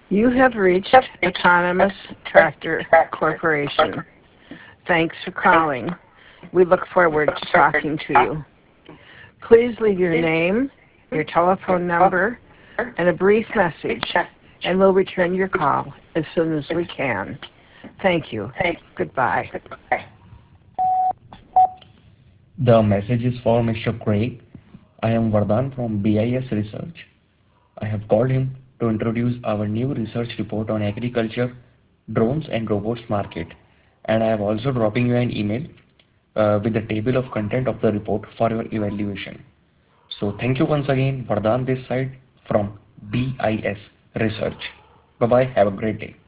You have reached Autonomous Tractor Corporation. Thanks for calling. We look forward to talking to you. Please leave your name, your telephone number, and a brief message, and we'll return your call as soon as we can. Thank you. Goodbye. The message is for Mr. Craig. I am Vardhan from BIS Research. I have called him to introduce our new research report on agriculture, drones and robots market. And I have also dropping you an email with the table of content of the report for your evaluation. So thank you once again, Vardhan this side from BIS Research. Bye bye. Have a great day.